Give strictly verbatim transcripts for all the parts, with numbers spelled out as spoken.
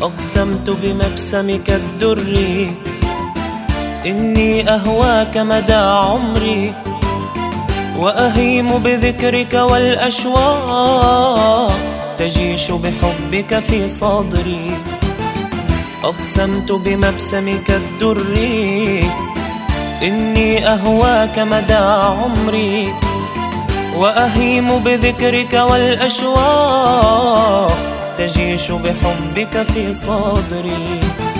أقسمت بمبسمك الدري إني أهواك مدى عمري، وأهيم بذكرك والأشواق تجيش بحبك في صدري. أقسمت بمبسمك الدري إني أهواك مدى عمري، وأهيم بذكرك والأشواق تجيش بحبك في صدري.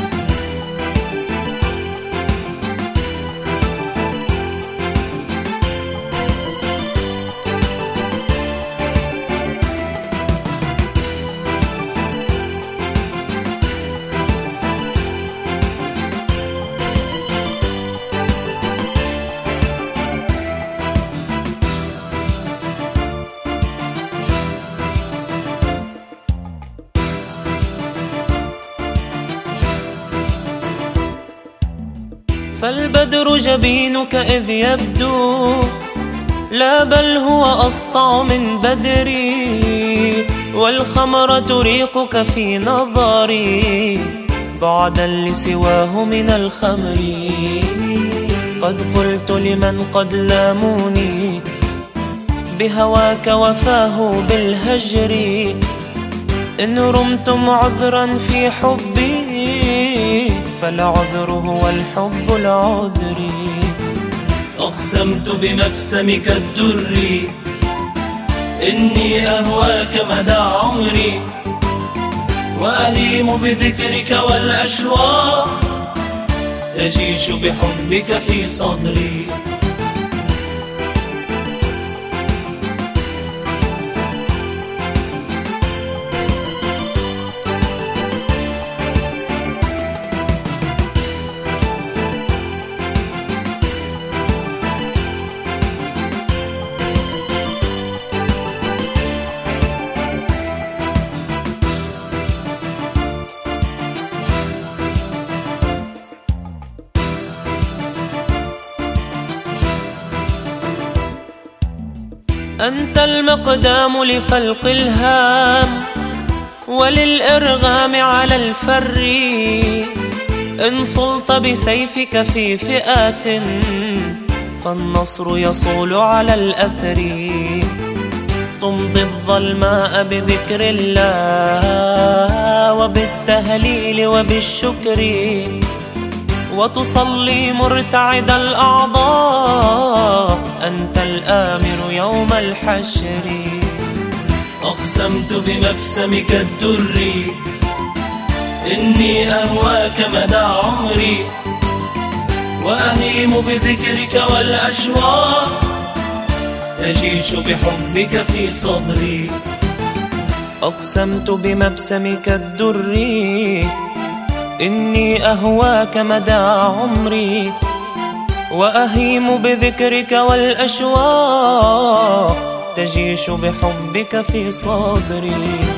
فالبدر جبينك إذ يبدو، لا بل هو أسطع من بدري، والخمر ريقك في نظري بعدا لسواه من الخمر. قد قلت لمن قد لاموني بهواك وفاه بالهجر، إن رمتم عذرا في حبي فالعذر هو الحب العذري. أقسمت بمبسمك الدري إني أهواك مدى عمري، وأهيم بذكرك والأشواق تجيش بحبك في صدري. أنت المقدام لفلق الهام وللإرغام على الفر، إن صلت بسيفك في فئات فالنصر يصول على الأثر. تمضي الظلماء بذكر الله وبالتهليل وبالشكر، وتصلي مرتعد الأعضاء أنت الآمر يوم الحشر. أقسمت بمبسمك الدري إني أهواك مدى عمري، وأهيم بذكرك والأشواق تجيش بحبك في صدري. أقسمت بمبسمك الدري إني أهواك مدى عمري، وأهيم بذكرك والأشواق تجيش بحبك في صدري.